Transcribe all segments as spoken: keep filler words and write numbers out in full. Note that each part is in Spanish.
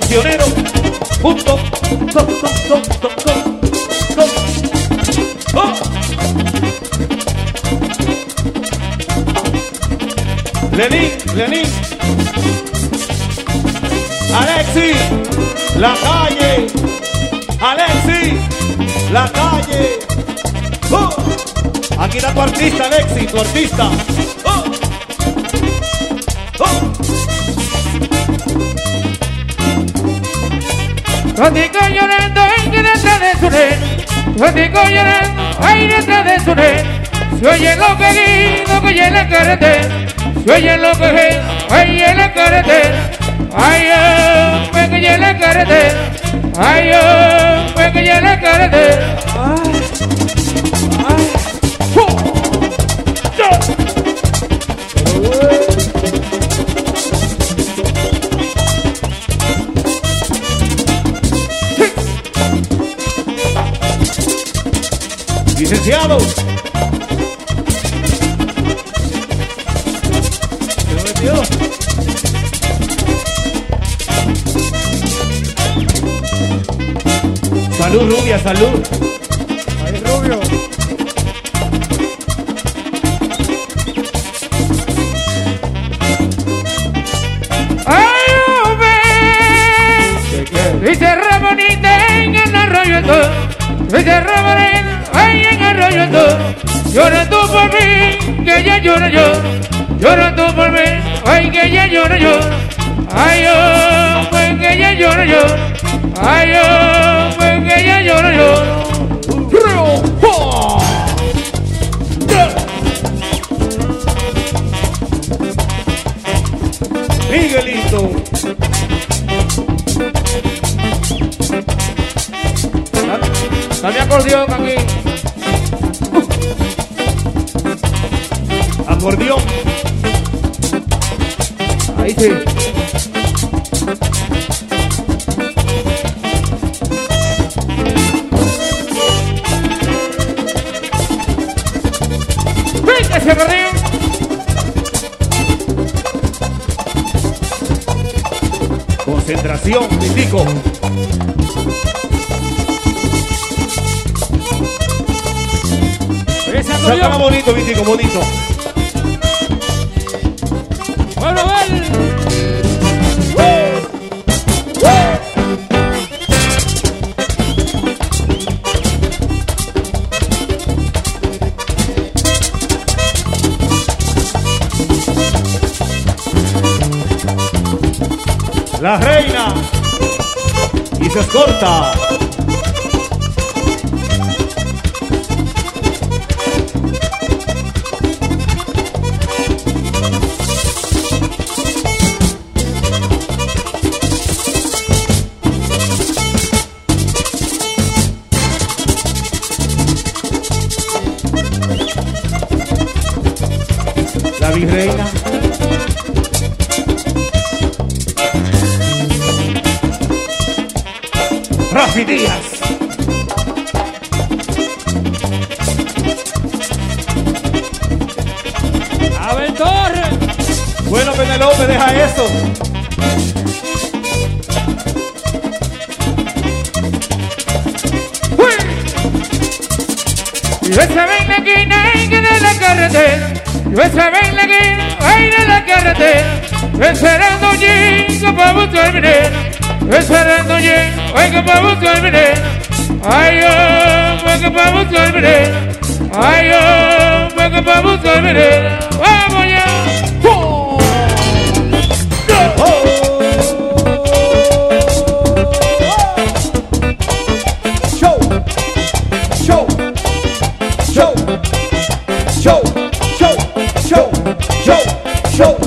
Cancionero. Punto. Com, com, com, com, com, com. Oh. Lenín, Lenín. Alexi, la calle. Alexi, la calle. Oh. Aquí está tu artista, Alexi, tu artista. Oh. Oh. Contigo llorando, ay, que detrás de su nena. Contigo llorando, ay, detrás de su nena. Se oye lo que grito, que oye en la carretera. Se oye lo que grito, ay, en la carretera. Ay, oh, me que oye en la carretera. Ay, oh, me que oye en la carretera. Ay, ay, oh, yeah. Licenciado. ¿Se lo metió? Salud, rubia, salud. Ahí, rubio. Ay, oh, ven. Dice Ramonita en el arroyo todo. Dice Ramonita, ay, en el arroyo todo. Llora tú por mí, que ya lloro yo. Llora tú por mí, ay, que ya lloro yo. Ay, oh, ven, que ya lloro yo. Ay, oh, ven, que ya lloro yo. Miguelito. Dame acordeón aquí. Acordeón. Ahí sí. ¡Venga ese acordeón! Concentración, Vitico. Saca bonito, Vitico, bonito. Bueno, vale. La reina. Y se escorta. La virreina. Rafi Díaz. Aventor. Bueno, Penelope, deja eso. Yo estaba en la esquina de la carretera. Yo estaba en la esquina de la carretera. Esperando chico para buscar mi nena. Esperando chico, oiga, para buscar mi nena. Ay, oh, oiga, para buscar mi nena. Ay, oh, oiga, para buscar mi nena. Vamos ya. ¡Oh! Oh. Show. Show. Show. Show. Show. Show. Show. Show.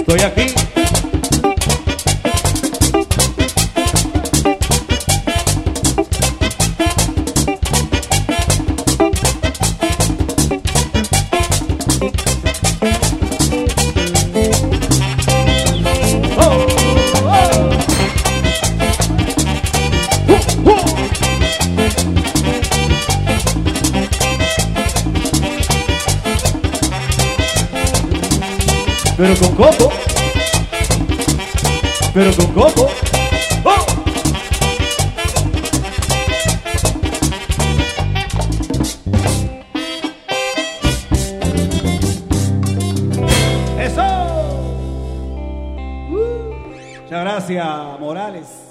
Estoy aquí. Pero con coco, pero con coco. ¡Oh! ¡Eso! Uh. Muchas gracias, Morales.